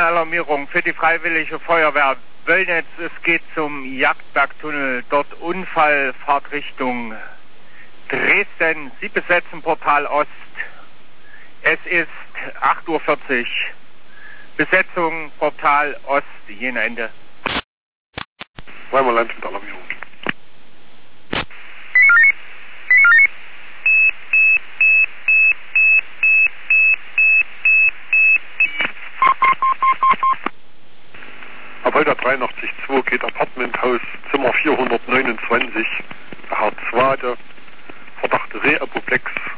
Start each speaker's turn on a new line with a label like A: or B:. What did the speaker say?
A: Alarmierung für die Freiwillige Feuerwehr Wöllnitz. Es geht zum Jagdbergtunnel. Dort Unfall, Fahrtrichtung Dresden. Sie besetzen Portal Ost. Es ist 8:40 Uhr. Besetzung Portal Ost. Jene Ende.
B: Weimar Land mit Alarmierung. Ab Holder 83-2 geht Apartmenthaus Zimmer 429, Herr Zwade, Verdacht Rehapoplex,